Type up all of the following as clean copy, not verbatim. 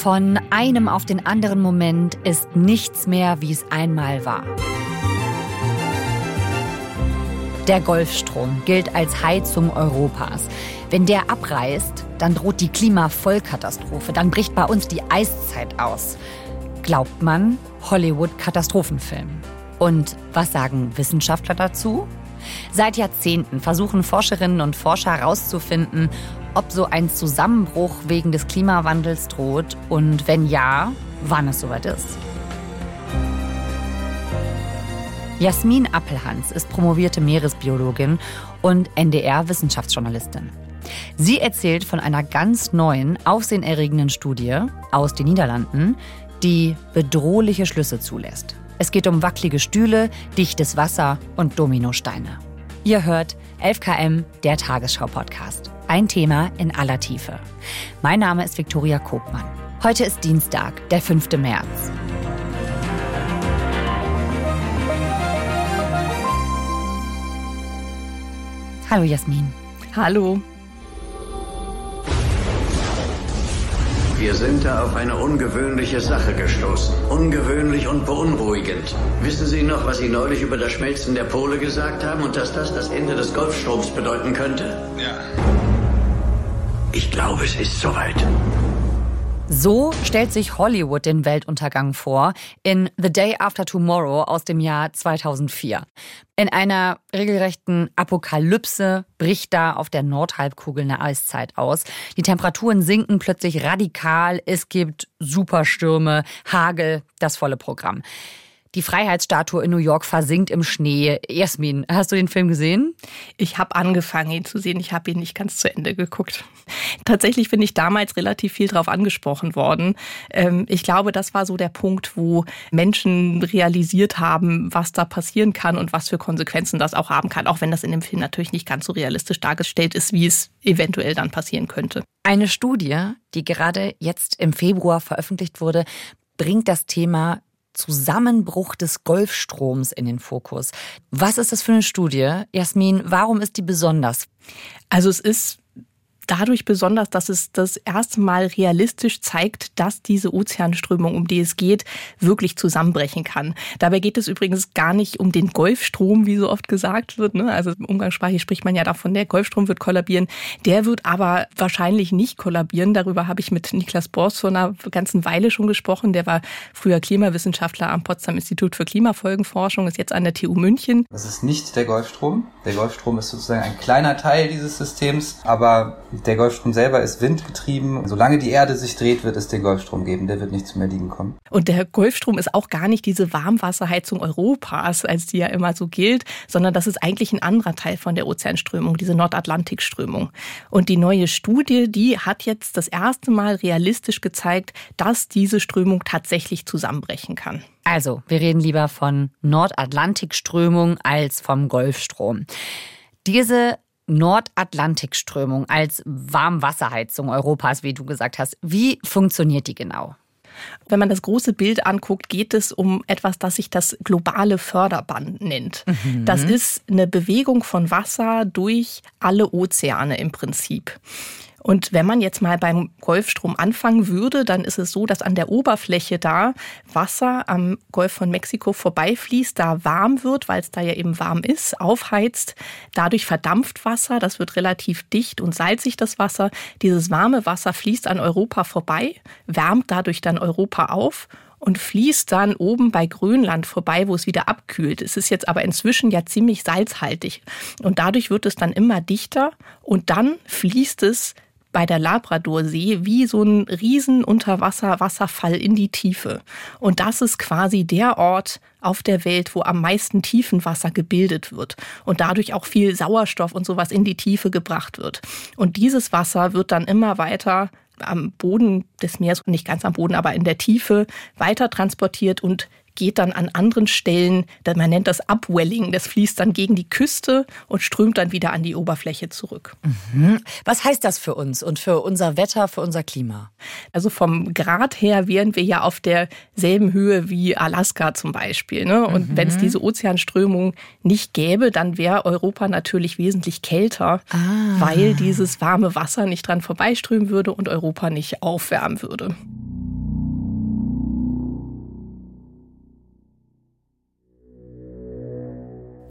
Von einem auf den anderen Moment ist nichts mehr, wie es einmal war. Der Golfstrom gilt als Heizung Europas. Wenn der abreißt, dann droht die Klimavollkatastrophe. Dann bricht bei uns die Eiszeit aus. Glaubt man, Hollywood-Katastrophenfilm. Und was sagen Wissenschaftler dazu? Seit Jahrzehnten versuchen Forscherinnen und Forscher herauszufinden, ob so ein Zusammenbruch wegen des Klimawandels droht und wenn ja, wann es soweit ist. Jasmin Appelhans ist promovierte Meeresbiologin und NDR-Wissenschaftsjournalistin. Sie erzählt von einer ganz neuen, aufsehenerregenden Studie aus den Niederlanden, die bedrohliche Schlüsse zulässt. Es geht um wackelige Stühle, dichtes Wasser und Dominosteine. Ihr hört 11KM, der Tagesschau-Podcast. Ein Thema in aller Tiefe. Mein Name ist Viktoria Kopmann. Heute ist Dienstag, der 5. März. Hallo Jasmin. Hallo. Wir sind da auf eine ungewöhnliche Sache gestoßen. Ungewöhnlich und beunruhigend. Wissen Sie noch, was Sie neulich über das Schmelzen der Pole gesagt haben und dass das Ende des Golfstroms bedeuten könnte? Ja. Ich glaube, es ist soweit. So stellt sich Hollywood den Weltuntergang vor in The Day After Tomorrow aus dem Jahr 2004. In einer regelrechten Apokalypse bricht da auf der Nordhalbkugel eine Eiszeit aus. Die Temperaturen sinken plötzlich radikal. Es gibt Superstürme, Hagel, das volle Programm. Die Freiheitsstatue in New York versinkt im Schnee. Jasmin, hast du den Film gesehen? Ich habe angefangen, ihn zu sehen. Ich habe ihn nicht ganz zu Ende geguckt. Tatsächlich bin ich damals relativ viel drauf angesprochen worden. Ich glaube, das war so der Punkt, wo Menschen realisiert haben, was da passieren kann und was für Konsequenzen das auch haben kann. Auch wenn das in dem Film natürlich nicht ganz so realistisch dargestellt ist, wie es eventuell dann passieren könnte. Eine Studie, die gerade jetzt im Februar veröffentlicht wurde, bringt das Thema Zusammenbruch des Golfstroms in den Fokus. Was ist das für eine Studie? Jasmin, warum ist die besonders? Also es ist dadurch besonders, dass es das erste Mal realistisch zeigt, dass diese Ozeanströmung, um die es geht, wirklich zusammenbrechen kann. Dabei geht es übrigens gar nicht um den Golfstrom, wie so oft gesagt wird. Also umgangssprachlich spricht man ja davon, der Golfstrom wird kollabieren. Der wird aber wahrscheinlich nicht kollabieren. Darüber habe ich mit Niklas Borst vor einer ganzen Weile schon gesprochen. Der war früher Klimawissenschaftler am Potsdam Institut für Klimafolgenforschung, ist jetzt an der TU München. Das ist nicht der Golfstrom. Der Golfstrom ist sozusagen ein kleiner Teil dieses Systems, aber der Golfstrom selber ist windgetrieben. Solange die Erde sich dreht, wird es den Golfstrom geben. Der wird nicht zum Erliegen kommen. Und der Golfstrom ist auch gar nicht diese Warmwasserheizung Europas, als die ja immer so gilt, sondern das ist eigentlich ein anderer Teil von der Ozeanströmung, diese Nordatlantikströmung. Und die neue Studie, die hat jetzt das erste Mal realistisch gezeigt, dass diese Strömung tatsächlich zusammenbrechen kann. Also, wir reden lieber von Nordatlantikströmung als vom Golfstrom. Diese Nordatlantikströmung als Warmwasserheizung Europas, wie du gesagt hast. Wie funktioniert die genau? Wenn man das große Bild anguckt, geht es um etwas, das sich das globale Förderband nennt. Das ist eine Bewegung von Wasser durch alle Ozeane im Prinzip. Und wenn man jetzt mal beim Golfstrom anfangen würde, dann ist es so, dass an der Oberfläche da Wasser am Golf von Mexiko vorbeifließt, da warm wird, weil es da ja eben warm ist, aufheizt. Dadurch verdampft Wasser, das wird relativ dicht und salzig, das Wasser. Dieses warme Wasser fließt an Europa vorbei, wärmt dadurch dann Europa auf und fließt dann oben bei Grönland vorbei, wo es wieder abkühlt. Es ist jetzt aber inzwischen ja ziemlich salzhaltig. Und dadurch wird es dann immer dichter und dann fließt es bei der Labradorsee wie so ein riesen Unterwasser-Wasserfall in die Tiefe. Und das ist quasi der Ort auf der Welt, wo am meisten Tiefenwasser gebildet wird und dadurch auch viel Sauerstoff und sowas in die Tiefe gebracht wird. Und dieses Wasser wird dann immer weiter am Boden des Meeres, nicht ganz am Boden, aber in der Tiefe weiter transportiert und geht dann an anderen Stellen, man nennt das Upwelling, das fließt dann gegen die Küste und strömt dann wieder an die Oberfläche zurück. Was heißt das für uns und für unser Wetter, für unser Klima? Also vom Grad her wären wir ja auf derselben Höhe wie Alaska zum Beispiel. Und wenn es diese Ozeanströmung nicht gäbe, dann wäre Europa natürlich wesentlich kälter, weil dieses warme Wasser nicht dran vorbeiströmen würde und Europa nicht aufwärmen würde.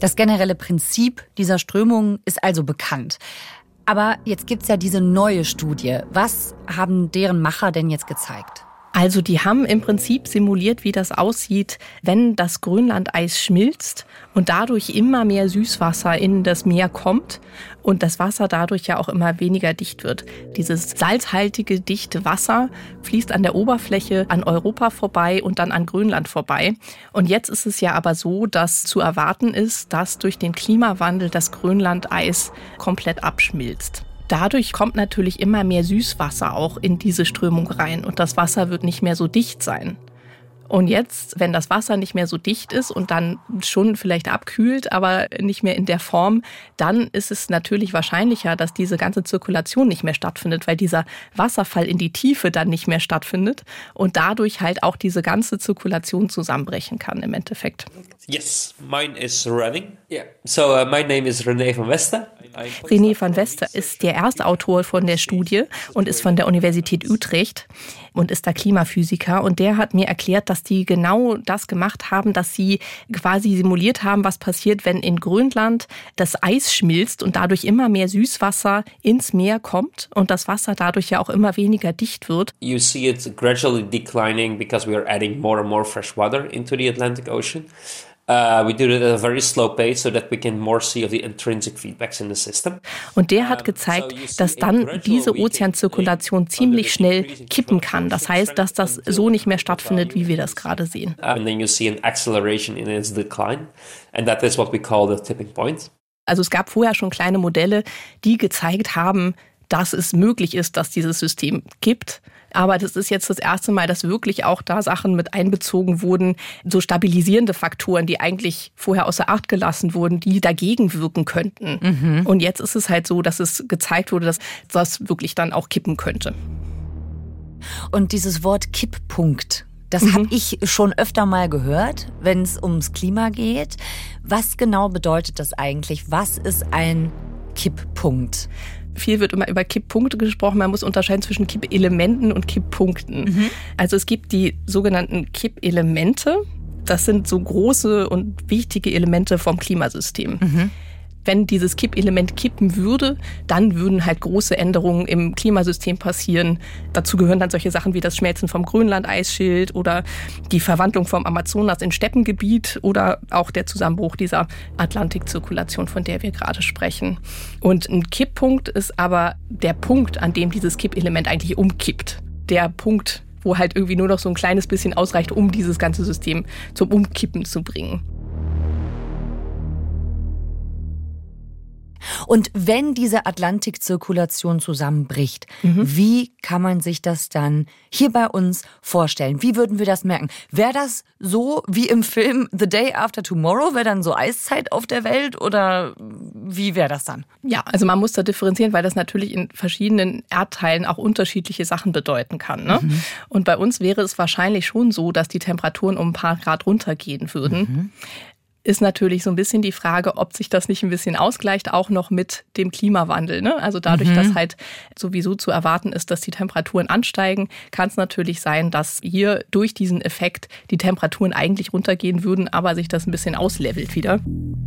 Das generelle Prinzip dieser Strömung ist also bekannt. Aber jetzt gibt's ja diese neue Studie. Was haben deren Macher denn jetzt gezeigt? Also die haben im Prinzip simuliert, wie das aussieht, wenn das Grönlandeis schmilzt und dadurch immer mehr Süßwasser in das Meer kommt und das Wasser dadurch ja auch immer weniger dicht wird. Dieses salzhaltige, dichte Wasser fließt an der Oberfläche an Europa vorbei und dann an Grönland vorbei. Und jetzt ist es ja aber so, dass zu erwarten ist, dass durch den Klimawandel das Grönlandeis komplett abschmilzt. Dadurch kommt natürlich immer mehr Süßwasser auch in diese Strömung rein und das Wasser wird nicht mehr so dicht sein. Und jetzt, wenn das Wasser nicht mehr so dicht ist und dann schon vielleicht abkühlt, aber nicht mehr in der Form, dann ist es natürlich wahrscheinlicher, dass diese ganze Zirkulation nicht mehr stattfindet, weil dieser Wasserfall in die Tiefe dann nicht mehr stattfindet und dadurch halt auch diese ganze Zirkulation zusammenbrechen kann im Endeffekt. Yes, mine is running. Yeah. So my name is René van Wester. René van Wester ist der erste Autor von der Studie und ist von der Universität Utrecht und ist da Klimaphysiker. Und der hat mir erklärt, dass die genau das gemacht haben, dass sie quasi simuliert haben, was passiert, wenn in Grönland das Eis schmilzt und dadurch immer mehr Süßwasser ins Meer kommt und das Wasser dadurch ja auch immer weniger dicht wird. You see it gradually declining because we are adding more and more fresh water into the Atlantic Ocean. We do it at a very slow pace so that we can more see of the intrinsic feedbacks in the system. Und der hat gezeigt, dass dann diese Ozeanzirkulation ziemlich schnell kippen kann. Das heißt, dass das so nicht mehr stattfindet, wie wir das gerade sehen. And then you see an acceleration in its decline, and that is what we call the tipping point. Also es gab vorher schon kleine Modelle, die gezeigt haben, dass es möglich ist, dass dieses System kippt. Aber das ist jetzt das erste Mal, dass wirklich auch da Sachen mit einbezogen wurden, so stabilisierende Faktoren, die eigentlich vorher außer Acht gelassen wurden, die dagegen wirken könnten. Mhm. Und jetzt ist es halt so, dass es gezeigt wurde, dass das wirklich dann auch kippen könnte. Und dieses Wort Kipppunkt, das habe ich schon öfter mal gehört, wenn es ums Klima geht. Was genau bedeutet das eigentlich? Was ist ein Kipppunkt? Viel wird immer über Kipppunkte gesprochen. Man muss unterscheiden zwischen Kippelementen und Kipppunkten. Mhm. Also es gibt die sogenannten Kippelemente. Das sind so große und wichtige Elemente vom Klimasystem. Mhm. Wenn dieses Kippelement kippen würde, dann würden halt große Änderungen im Klimasystem passieren. Dazu gehören dann solche Sachen wie das Schmelzen vom Grönland-Eisschild oder die Verwandlung vom Amazonas in Steppengebiet oder auch der Zusammenbruch dieser Atlantikzirkulation, von der wir gerade sprechen. Und ein Kipppunkt ist aber der Punkt, an dem dieses Kippelement eigentlich umkippt. Der Punkt, wo halt irgendwie nur noch so ein kleines bisschen ausreicht, um dieses ganze System zum Umkippen zu bringen. Und wenn diese Atlantikzirkulation zusammenbricht, wie kann man sich das dann hier bei uns vorstellen? Wie würden wir das merken? Wäre das so wie im Film The Day After Tomorrow? Wäre dann so Eiszeit auf der Welt oder wie wäre das dann? Ja, also man muss da differenzieren, weil das natürlich in verschiedenen Erdteilen auch unterschiedliche Sachen bedeuten kann. Ne? Mhm. Und bei uns wäre es wahrscheinlich schon so, dass die Temperaturen um ein paar Grad runtergehen würden. Mhm. Ist natürlich so ein bisschen die Frage, ob sich das nicht ein bisschen ausgleicht, auch noch mit dem Klimawandel. Ne? Also dadurch, dass halt sowieso zu erwarten ist, dass die Temperaturen ansteigen, kann es natürlich sein, dass hier durch diesen Effekt die Temperaturen eigentlich runtergehen würden, aber sich das ein bisschen auslevelt wieder.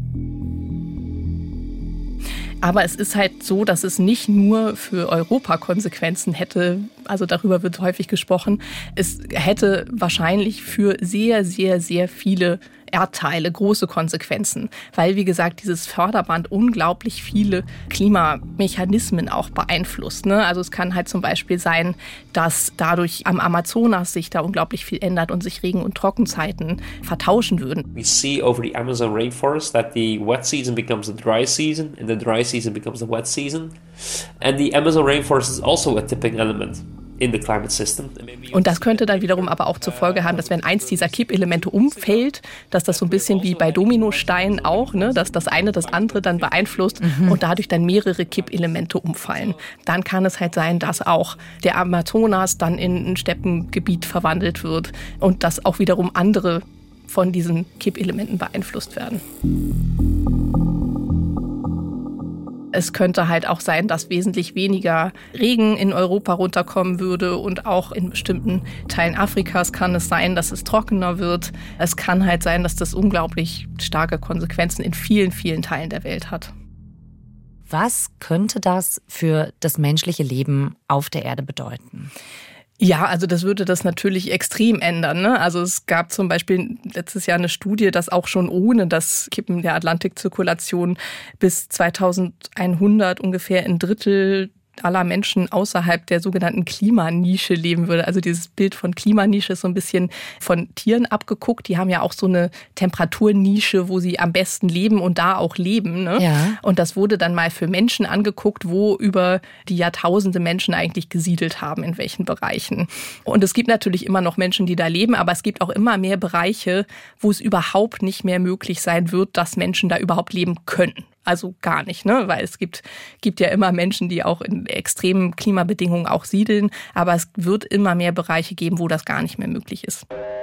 Aber es ist halt so, dass es nicht nur für Europa Konsequenzen hätte, also darüber wird häufig gesprochen, es hätte wahrscheinlich für sehr, sehr, sehr viele Erdteile große Konsequenzen, weil, wie gesagt, dieses Förderband unglaublich viele Klimamechanismen auch beeinflusst. Ne? Also es kann halt zum Beispiel sein, dass dadurch am Amazonas sich da unglaublich viel ändert und sich Regen- und Trockenzeiten vertauschen würden. We see over the Amazon rainforest that the wet season becomes the dry season and the dry season becomes the wet season. And the Amazon rainforest is also a tipping element in the climate system. Und das könnte dann wiederum aber auch zur Folge haben, dass wenn eins dieser Kippelemente umfällt, dass das so ein bisschen wie bei Dominosteinen auch, ne, dass das eine das andere dann beeinflusst und dadurch dann mehrere Kippelemente umfallen. Dann kann es halt sein, dass auch der Amazonas dann in ein Steppengebiet verwandelt wird und dass auch wiederum andere von diesen Kippelementen beeinflusst werden. Es könnte halt auch sein, dass wesentlich weniger Regen in Europa runterkommen würde und auch in bestimmten Teilen Afrikas kann es sein, dass es trockener wird. Es kann halt sein, dass das unglaublich starke Konsequenzen in vielen, vielen Teilen der Welt hat. Was könnte das für das menschliche Leben auf der Erde bedeuten? Ja, also das würde das natürlich extrem ändern, ne? Also es gab zum Beispiel letztes Jahr eine Studie, dass auch schon ohne das Kippen der Atlantikzirkulation bis 2100 ungefähr ein Drittel aller Menschen außerhalb der sogenannten Klimanische leben würde. Also dieses Bild von Klimanische ist so ein bisschen von Tieren abgeguckt. Die haben ja auch so eine Temperaturnische, wo sie am besten leben und da auch leben. Ne? Ja. Und das wurde dann mal für Menschen angeguckt, wo über die Jahrtausende Menschen eigentlich gesiedelt haben, in welchen Bereichen. Und es gibt natürlich immer noch Menschen, die da leben, aber es gibt auch immer mehr Bereiche, wo es überhaupt nicht mehr möglich sein wird, dass Menschen da überhaupt leben können. Also gar nicht, ne? Weil es gibt ja immer Menschen, die auch in extremen Klimabedingungen auch siedeln. Aber es wird immer mehr Bereiche geben, wo das gar nicht mehr möglich ist.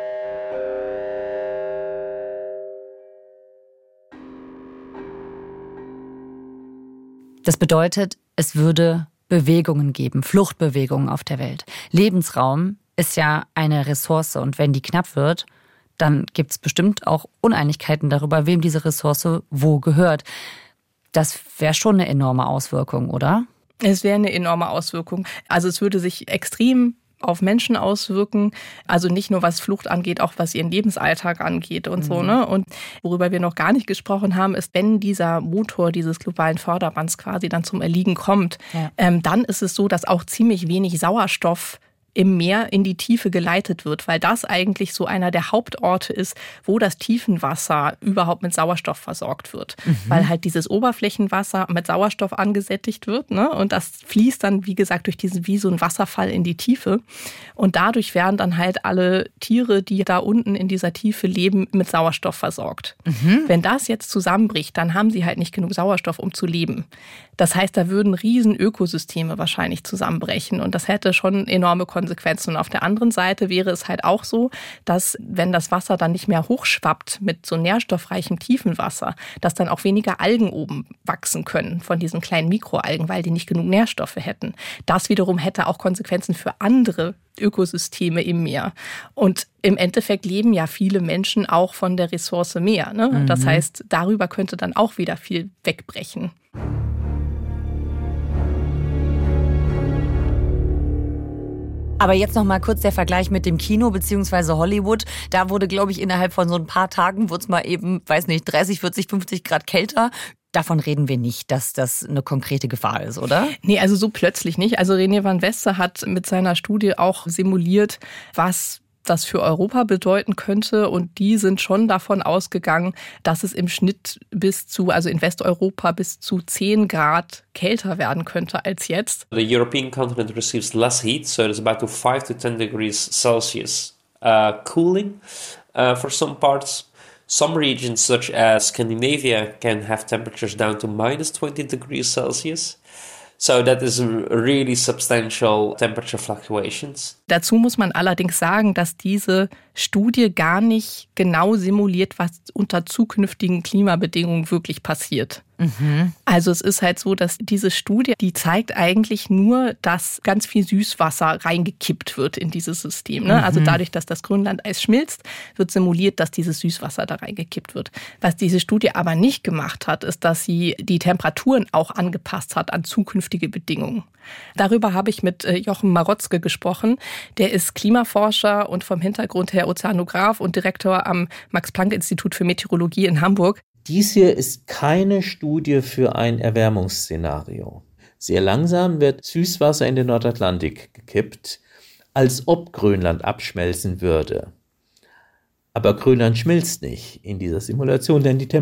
Das bedeutet, es würde Bewegungen geben, Fluchtbewegungen auf der Welt. Lebensraum ist ja eine Ressource und wenn die knapp wird, dann gibt es bestimmt auch Uneinigkeiten darüber, wem diese Ressource wo gehört. Das wäre schon eine enorme Auswirkung, oder? Es wäre eine enorme Auswirkung. Also es würde sich extrem auf Menschen auswirken. Also nicht nur was Flucht angeht, auch was ihren Lebensalltag angeht und so, ne? Und worüber wir noch gar nicht gesprochen haben, ist, wenn dieser Motor dieses globalen Förderbands quasi dann zum Erliegen kommt, dann ist es so, dass auch ziemlich wenig Sauerstoff im Meer in die Tiefe geleitet wird, weil das eigentlich so einer der Hauptorte ist, wo das Tiefenwasser überhaupt mit Sauerstoff versorgt wird. Weil halt dieses Oberflächenwasser mit Sauerstoff angesättigt wird, ne? Und das fließt dann, wie gesagt, durch diesen wie so ein Wasserfall in die Tiefe. Und dadurch werden dann halt alle Tiere, die da unten in dieser Tiefe leben, mit Sauerstoff versorgt. Wenn das jetzt zusammenbricht, dann haben sie halt nicht genug Sauerstoff, um zu leben. Das heißt, da würden riesen Ökosysteme wahrscheinlich zusammenbrechen und das hätte schon enorme Konsequenzen. Und auf der anderen Seite wäre es halt auch so, dass wenn das Wasser dann nicht mehr hochschwappt mit so nährstoffreichem Tiefenwasser, dass dann auch weniger Algen oben wachsen können von diesen kleinen Mikroalgen, weil die nicht genug Nährstoffe hätten. Das wiederum hätte auch Konsequenzen für andere Ökosysteme im Meer. Und im Endeffekt leben ja viele Menschen auch von der Ressource Meer, ne? Das heißt, darüber könnte dann auch wieder viel wegbrechen. Aber jetzt noch mal kurz der Vergleich mit dem Kino bzw. Hollywood. Da wurde, glaube ich, innerhalb von so ein paar Tagen wurde es mal eben, 30, 40, 50 Grad kälter. Davon reden wir nicht, dass das eine konkrete Gefahr ist, oder? Nee, also so plötzlich nicht. Also René van Wester hat mit seiner Studie auch simuliert, was das für Europa bedeuten könnte. Und die sind schon davon ausgegangen, dass es im Schnitt also in Westeuropa bis zu 10 Grad kälter werden könnte als jetzt. The European continent receives less heat, so it's about 5 to 10 degrees Celsius cooling for some parts. Some regions, such as Scandinavia, can have temperatures down to minus 20 degrees Celsius. So that is really substantial temperature fluctuations. Dazu muss man allerdings sagen, dass diese Studie gar nicht genau simuliert, was unter zukünftigen Klimabedingungen wirklich passiert. Also es ist halt so, dass diese Studie, die zeigt eigentlich nur, dass ganz viel Süßwasser reingekippt wird in dieses System. Ne? Also dadurch, dass das Grönlandeis schmilzt, wird simuliert, dass dieses Süßwasser da reingekippt wird. Was diese Studie aber nicht gemacht hat, ist, dass sie die Temperaturen auch angepasst hat an zukünftige Bedingungen. Darüber habe ich mit Jochen Marotzke gesprochen. Der ist Klimaforscher und vom Hintergrund her Ozeanograph und Direktor am Max-Planck-Institut für Meteorologie in Hamburg. Dies hier ist keine Studie für ein Erwärmungsszenario. Sehr langsam wird Süßwasser in den Nordatlantik gekippt, als ob Grönland abschmelzen würde. Aber Grönland schmilzt nicht in dieser Simulation, denn die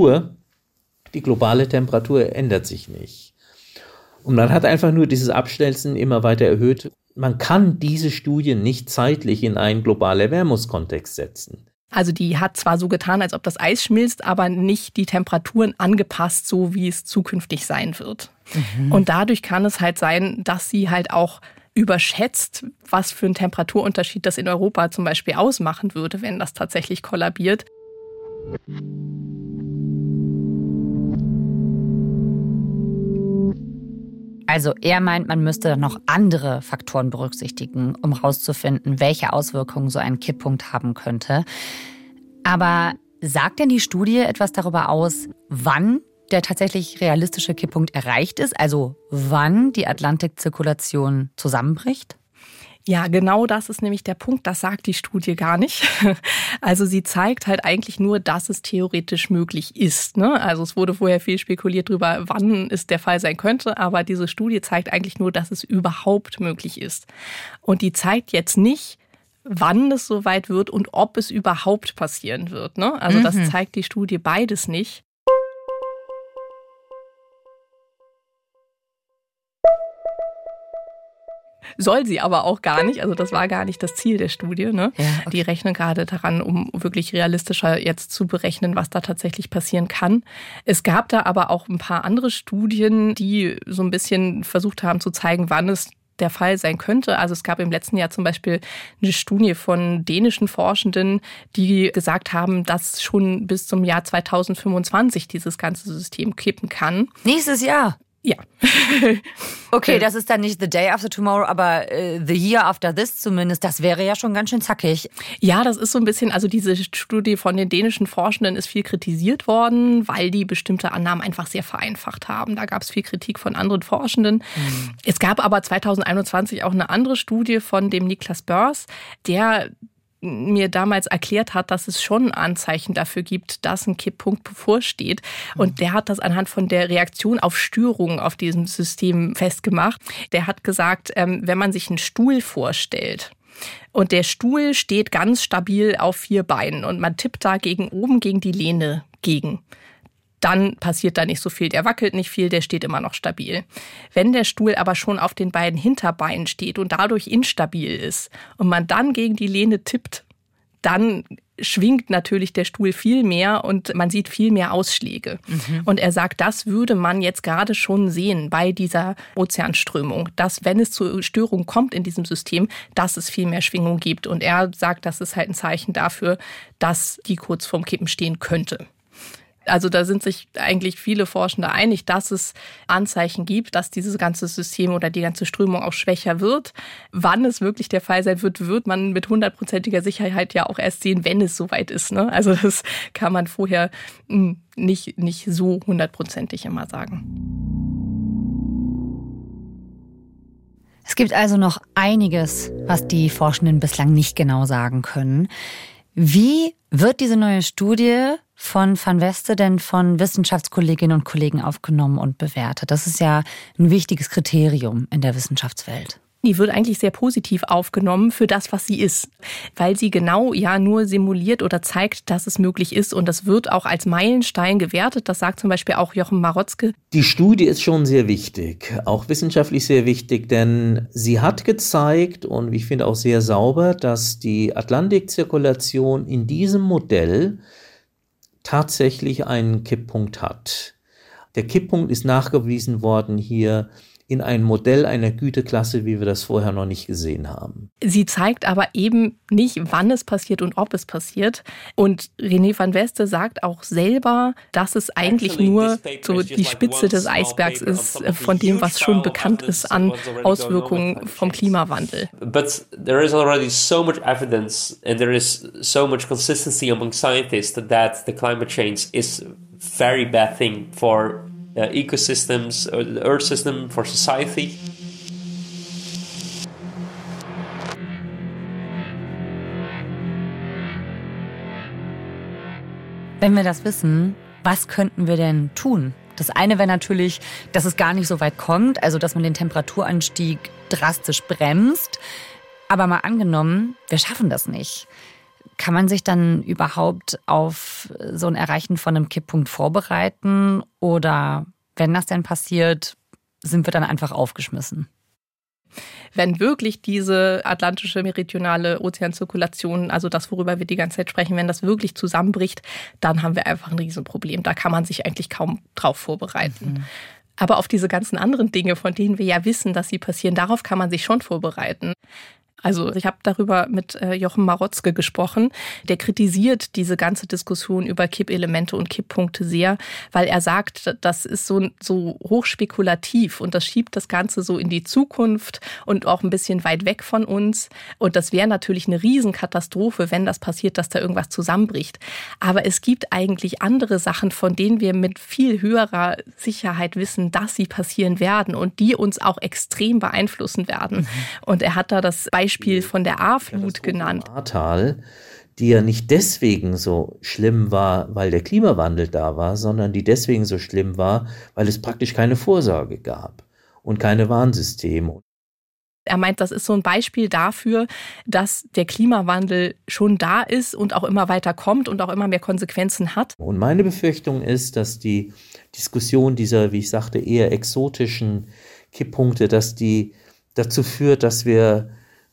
globale Temperatur ändert sich nicht. Und man hat einfach nur dieses Abschmelzen immer weiter erhöht. Man kann diese Studie nicht zeitlich in einen globalen Erwärmungskontext setzen. Also die hat zwar so getan, als ob das Eis schmilzt, aber nicht die Temperaturen angepasst, so wie es zukünftig sein wird. Und dadurch kann es halt sein, dass sie halt auch überschätzt, was für einen Temperaturunterschied das in Europa zum Beispiel ausmachen würde, wenn das tatsächlich kollabiert. Also er meint, man müsste noch andere Faktoren berücksichtigen, um herauszufinden, welche Auswirkungen so ein Kipppunkt haben könnte. Aber sagt denn die Studie etwas darüber aus, wann der tatsächlich realistische Kipppunkt erreicht ist? Also wann die Atlantikzirkulation zusammenbricht? Ja, genau das ist nämlich der Punkt, das sagt die Studie gar nicht. Also sie zeigt halt eigentlich nur, dass es theoretisch möglich ist. Ne? Also es wurde vorher viel spekuliert darüber, wann es der Fall sein könnte, aber diese Studie zeigt eigentlich nur, dass es überhaupt möglich ist. Und die zeigt jetzt nicht, wann es soweit wird und ob es überhaupt passieren wird. Ne? Also das zeigt die Studie beides nicht. Soll sie aber auch gar nicht. Also das war gar nicht das Ziel der Studie. Ne? Ja, okay. Die rechnen gerade daran, um wirklich realistischer jetzt zu berechnen, was da tatsächlich passieren kann. Es gab da aber auch ein paar andere Studien, die so ein bisschen versucht haben zu zeigen, wann es der Fall sein könnte. Also es gab im letzten Jahr zum Beispiel eine Studie von dänischen Forschenden, die gesagt haben, dass schon bis zum Jahr 2025 dieses ganze System kippen kann. Nächstes Jahr? Ja. Okay, das ist dann nicht the day after tomorrow, aber the year after this zumindest, das wäre ja schon ganz schön zackig. Ja, das ist so ein bisschen, also diese Studie von den dänischen Forschenden ist viel kritisiert worden, weil die bestimmte Annahmen einfach sehr vereinfacht haben. Da gab es viel Kritik von anderen Forschenden. Es gab aber 2021 auch eine andere Studie von dem Niklas Börs, der mir damals erklärt hat, dass es schon Anzeichen dafür gibt, dass ein Kipppunkt bevorsteht. Und der hat das anhand von der Reaktion auf Störungen auf diesem System festgemacht. Der hat gesagt, wenn man sich einen Stuhl vorstellt und der Stuhl steht ganz stabil auf 4 Beinen und man tippt da gegen oben gegen die Lehne gegen, dann passiert da nicht so viel. Der wackelt nicht viel, der steht immer noch stabil. Wenn der Stuhl aber schon auf den beiden Hinterbeinen steht und dadurch instabil ist und man dann gegen die Lehne tippt, dann schwingt natürlich der Stuhl viel mehr und man sieht viel mehr Ausschläge. Und er sagt, das würde man jetzt gerade schon sehen bei dieser Ozeanströmung, dass wenn es zu Störungen kommt in diesem System, dass es viel mehr Schwingung gibt. Und er sagt, das ist halt ein Zeichen dafür, dass die kurz vorm Kippen stehen könnte. Also da sind sich eigentlich viele Forschende einig, dass es Anzeichen gibt, dass dieses ganze System oder die ganze Strömung auch schwächer wird. Wann es wirklich der Fall sein wird, wird man mit 100%iger Sicherheit ja auch erst sehen, wenn es soweit ist. Ne? Also das kann man vorher nicht so 100%ig immer sagen. Es gibt also noch einiges, was die Forschenden bislang nicht genau sagen können. Wie wird diese neue Studie von Van Weste denn von Wissenschaftskolleginnen und Kollegen aufgenommen und bewertet? Das ist ja ein wichtiges Kriterium in der Wissenschaftswelt. Die wird eigentlich sehr positiv aufgenommen für das, was sie ist, weil sie genau ja nur simuliert oder zeigt, dass es möglich ist. Und das wird auch als Meilenstein gewertet. Das sagt zum Beispiel auch Jochen Marotzke. Die Studie ist schon sehr wichtig, auch wissenschaftlich sehr wichtig, denn sie hat gezeigt und ich finde auch sehr sauber, dass die Atlantikzirkulation in diesem Modell tatsächlich einen Kipppunkt hat. Der Kipppunkt ist nachgewiesen worden hier in ein Modell einer Güteklasse, wie wir das vorher noch nicht gesehen haben. Sie zeigt aber eben nicht, wann es passiert und ob es passiert. Und René van Weste sagt auch selber, dass es eigentlich nur so die Spitze des Eisbergs ist von dem, was schon bekannt ist an Auswirkungen vom Klimawandel. But there is already so much evidence and there is so much consistency among scientists that the climate change is a very bad thing for ecosystems, the Earth system, for society. Wenn wir das wissen, was könnten wir denn tun? Das eine wäre natürlich, dass es gar nicht so weit kommt, also dass man den Temperaturanstieg drastisch bremst. Aber mal angenommen, wir schaffen das nicht. Kann man sich dann überhaupt auf so ein Erreichen von einem Kipppunkt vorbereiten? Oder wenn das denn passiert, sind wir dann einfach aufgeschmissen? Wenn wirklich diese atlantische meridionale Ozeanzirkulation, also das, worüber wir die ganze Zeit sprechen, wenn das wirklich zusammenbricht, dann haben wir einfach ein Riesenproblem. Da kann man sich eigentlich kaum drauf vorbereiten. Aber auf diese ganzen anderen Dinge, von denen wir ja wissen, dass sie passieren, darauf kann man sich schon vorbereiten. Also ich habe darüber mit Jochen Marotzke gesprochen. Der kritisiert diese ganze Diskussion über Kippelemente und Kipppunkte sehr, weil er sagt, das ist so hochspekulativ und das schiebt das Ganze so in die Zukunft und auch ein bisschen weit weg von uns. Und das wäre natürlich eine Riesenkatastrophe, wenn das passiert, dass da irgendwas zusammenbricht. Aber es gibt eigentlich andere Sachen, von denen wir mit viel höherer Sicherheit wissen, dass sie passieren werden und die uns auch extrem beeinflussen werden. Und er hat da das Beispiel von der Ahrflut genannt. Ahrtal, die ja nicht deswegen so schlimm war, weil der Klimawandel da war, sondern die deswegen so schlimm war, weil es praktisch keine Vorsorge gab und keine Warnsysteme. Er meint, das ist so ein Beispiel dafür, dass der Klimawandel schon da ist und auch immer weiter kommt und auch immer mehr Konsequenzen hat. Und meine Befürchtung ist, dass die Diskussion dieser, wie ich sagte, eher exotischen Kipppunkte, dass die dazu führt, dass wir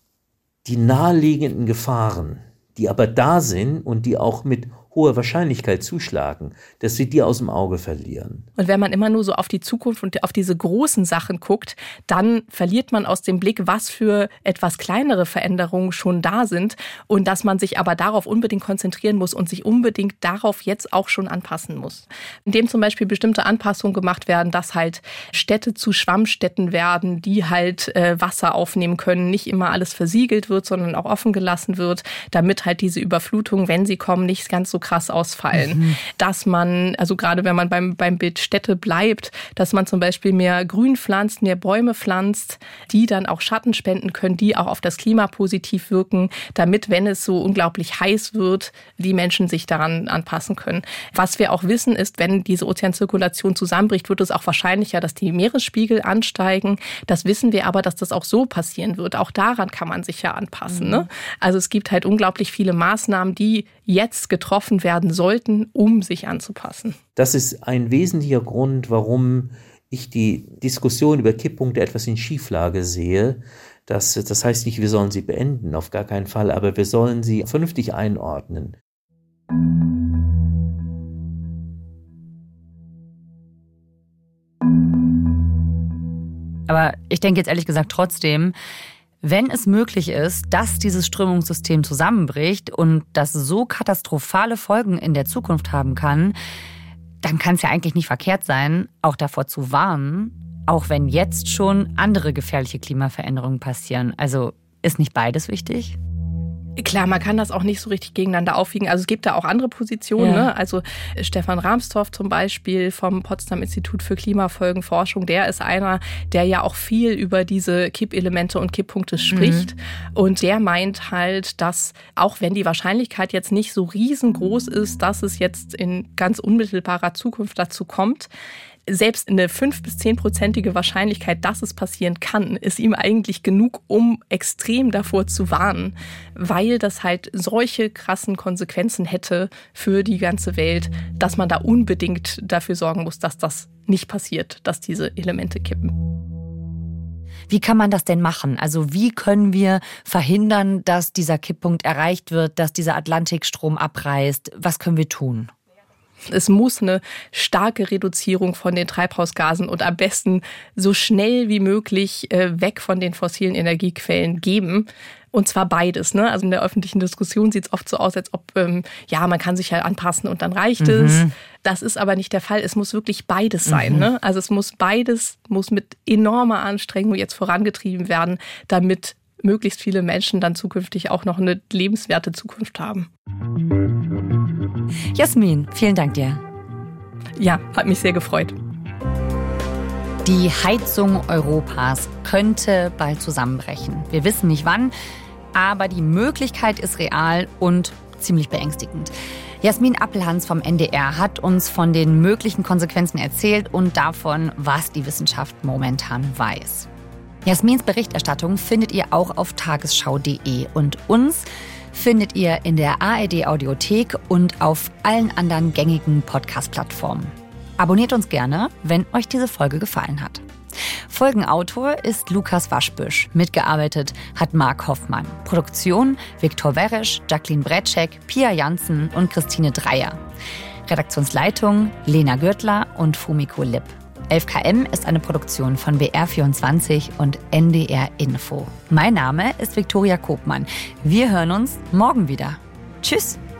die naheliegenden Gefahren, die aber da sind und die auch mit hoher Wahrscheinlichkeit zuschlagen, dass sie die aus dem Auge verlieren. Und wenn man immer nur so auf die Zukunft und auf diese großen Sachen guckt, dann verliert man aus dem Blick, was für etwas kleinere Veränderungen schon da sind und dass man sich aber darauf unbedingt konzentrieren muss und sich unbedingt darauf jetzt auch schon anpassen muss. Indem zum Beispiel bestimmte Anpassungen gemacht werden, dass halt Städte zu Schwammstädten werden, die halt Wasser aufnehmen können, nicht immer alles versiegelt wird, sondern auch offen gelassen wird, damit halt diese Überflutungen, wenn sie kommen, nicht ganz so krass ausfallen. Dass man, also gerade wenn man beim Bild Städte bleibt, dass man zum Beispiel mehr Grün pflanzt, mehr Bäume pflanzt, die dann auch Schatten spenden können, die auch auf das Klima positiv wirken, damit, wenn es so unglaublich heiß wird, die Menschen sich daran anpassen können. Was wir auch wissen ist, wenn diese Ozeanzirkulation zusammenbricht, wird es auch wahrscheinlicher, dass die Meeresspiegel ansteigen. Das wissen wir aber, dass das auch so passieren wird. Auch daran kann man sich ja anpassen. Ne? Also es gibt halt unglaublich viele Maßnahmen, die jetzt getroffen werden sollten, um sich anzupassen. Das ist ein wesentlicher Grund, warum ich die Diskussion über Kipppunkte etwas in Schieflage sehe. Das heißt nicht, wir sollen sie beenden, auf gar keinen Fall, aber wir sollen sie vernünftig einordnen. Aber ich denke jetzt ehrlich gesagt trotzdem, wenn es möglich ist, dass dieses Strömungssystem zusammenbricht und das so katastrophale Folgen in der Zukunft haben kann, dann kann es ja eigentlich nicht verkehrt sein, auch davor zu warnen, auch wenn jetzt schon andere gefährliche Klimaveränderungen passieren. Also ist nicht beides wichtig? Klar, man kann das auch nicht so richtig gegeneinander aufwiegen. Also es gibt da auch andere Positionen. Ja. Ne? Also Stefan Rahmstorff zum Beispiel vom Potsdam Institut für Klimafolgenforschung, der ist einer, der ja auch viel über diese Kippelemente und Kipppunkte spricht. Und der meint halt, dass auch wenn die Wahrscheinlichkeit jetzt nicht so riesengroß ist, dass es jetzt in ganz unmittelbarer Zukunft dazu kommt, selbst eine 5- bis 10%ige Wahrscheinlichkeit, dass es passieren kann, ist ihm eigentlich genug, um extrem davor zu warnen, weil das halt solche krassen Konsequenzen hätte für die ganze Welt, dass man da unbedingt dafür sorgen muss, dass das nicht passiert, dass diese Elemente kippen. Wie kann man das denn machen? Also wie können wir verhindern, dass dieser Kipppunkt erreicht wird, dass dieser Atlantikstrom abreißt? Was können wir tun? Es muss eine starke Reduzierung von den Treibhausgasen und am besten so schnell wie möglich weg von den fossilen Energiequellen geben. Und zwar beides. Ne? Also in der öffentlichen Diskussion sieht es oft so aus, als ob man kann sich ja anpassen und dann reicht es. Das ist aber nicht der Fall. Es muss wirklich beides sein. Ne? Also es muss beides, muss mit enormer Anstrengung jetzt vorangetrieben werden, damit möglichst viele Menschen dann zukünftig auch noch eine lebenswerte Zukunft haben. Jasmin, vielen Dank dir. Ja, hat mich sehr gefreut. Die Heizung Europas könnte bald zusammenbrechen. Wir wissen nicht wann, aber die Möglichkeit ist real und ziemlich beängstigend. Jasmin Appelhans vom NDR hat uns von den möglichen Konsequenzen erzählt und davon, was die Wissenschaft momentan weiß. Jasmins Berichterstattung findet ihr auch auf tagesschau.de und uns findet ihr in der ARD-Audiothek und auf allen anderen gängigen Podcast-Plattformen. Abonniert uns gerne, wenn euch diese Folge gefallen hat. Folgenautor ist Lukas Waschbüsch. Mitgearbeitet hat Marc Hoffmann. Produktion Viktor Weresch, Jacqueline Bretschek, Pia Janssen und Christine Dreier. Redaktionsleitung Lena Gürtler und Fumiko Lipp. 11KM ist eine Produktion von BR24 und NDR Info. Mein Name ist Viktoria Kopmann. Wir hören uns morgen wieder. Tschüss!